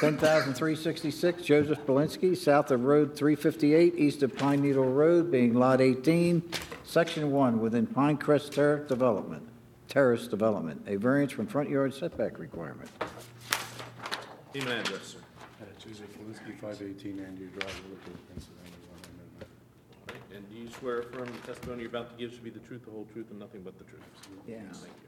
10,366 Joseph Belinsky, south of Road 358, east of Pine Needle Road, being Lot 18, Section 1, within Pinecrest Terrace Development, a variance from front yard setback requirement. Name and address, sir. Joseph Polinsky, 518 Andrew Drive, Liverpool, Pennsylvania, 199. All right, and do you swear or affirm the testimony you're about to give should be the truth, the whole truth, and nothing but the truth? Yeah. Thank you.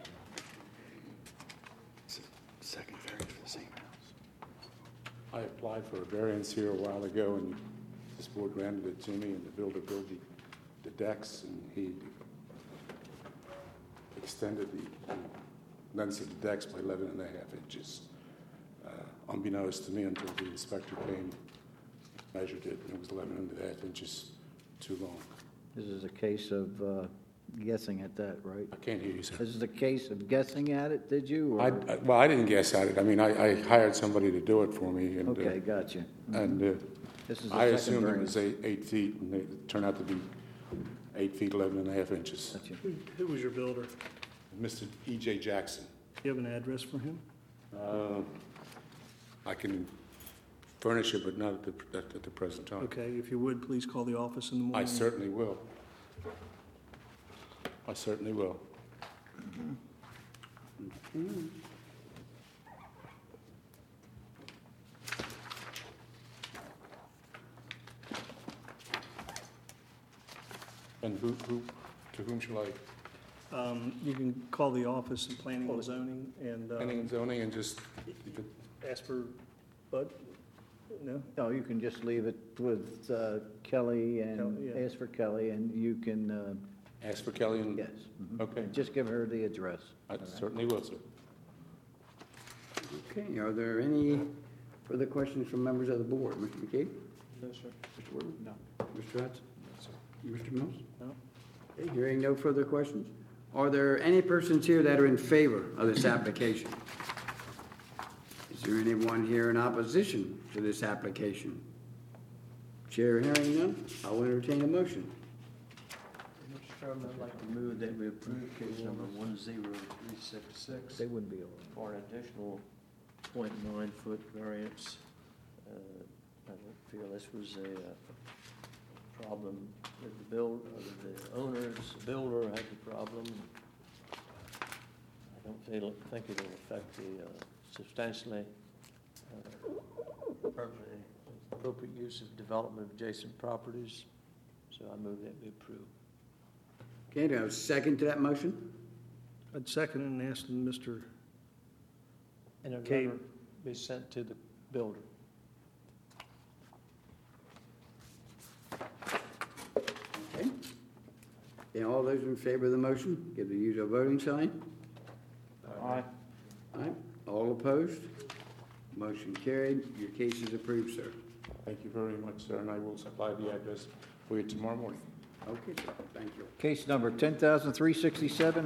Second variance for the same house. I applied for a variance here a while ago, and this board granted it to me, and the builder built the decks, and he extended the length of the decks by 11.5 inches. Unbeknownst to me, until the inspector came, measured it, and it was 11.5 inches too long. This is a case of guessing at that, right? I can't hear you, sir. This is a case of guessing at it, did you? I Or? well, I didn't guess at it. I mean, I hired somebody to do it for me. And, Okay, gotcha. And This is the I second assumed it variance. was 8 feet, and it turned out to be 8 feet, 11.5 inches. Gotcha. Who was your builder? Mr. E.J. Jackson. Do you have an address for him? I can furnish it, but not at the present time. Okay, if you would, please call the office in the morning. I certainly will. I certainly will. And to whom shall I? You can call the office in planning and zoning and Planning and zoning, and just ask for Bud? No? No, you can just leave it with Kelly and Yeah. ask for Kelly, and you can, ask for Kelly and. yes. Okay, Just give her the address. I certainly will, sir. Okay, are there any further questions from members of the board? Mr. McKee? No, sir. Mr. Woodward? No. Mr. Hudson? Mr. Mills? No. Okay, hearing no further questions, are there any persons here that are in favor of this application? Is there anyone here in opposition to this application? Chair hearing none, I will entertain a motion. Mr. Chairman, I'd like to move that we approve case number 10366 They wouldn't be able for an additional 0.9-foot variance. I don't feel this was a problem with the owners. The builder had the problem. I don't think it'll affect the substantially appropriate use of development of adjacent properties. So I move that we approve. Okay, do I have a second to that motion? I'd second it and ask Mr. And a Okay. letter be sent to the builder. Okay. And all those in favor of the motion, give the usual voting sign. Aye. Aye. All opposed? Motion carried. Your case is approved, sir. Thank you very much, sir, and I will supply the address for you tomorrow morning. Okay, sir. Thank you. Case number 10,367,